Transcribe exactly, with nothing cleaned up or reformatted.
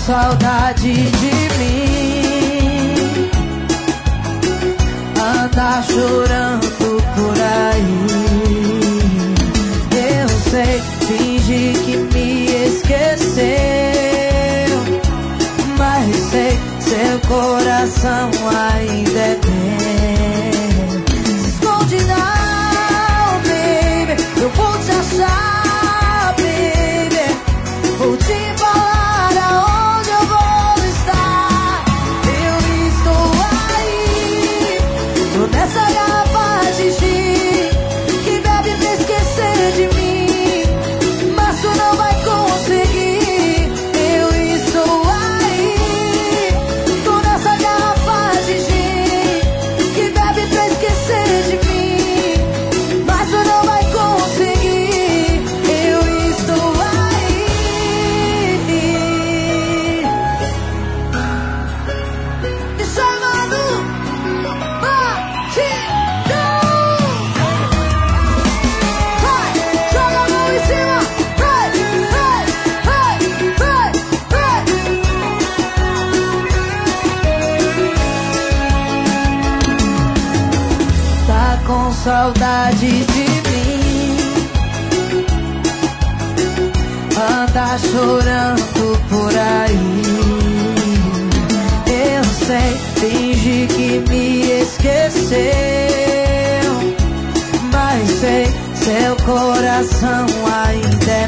saudade de mim, anda chorando por aí. Eu sei, finge que me esqueceu, mas sei, seu coração ainda é meu. Se esconde não, baby, eu vou te achar, baby. Vou te falar aonde eu vou estar. Eu estou aí, tô nessa garrafa de gin que bebe pra esquecer de mim, mas tu não vai conseguir. Eu estou aí, tô nessa garrafa de gin que bebe pra esquecer de mim, mas tu não vai conseguir. Eu estou aí, me chamando Batidão. Vai, joga a mão em cima. Vai, vai, vai, vai, vai. Tá com saudade de mim, anda chorando por aí. Eu sei, finge que me esqueceu, mas sei, seu coração ainda é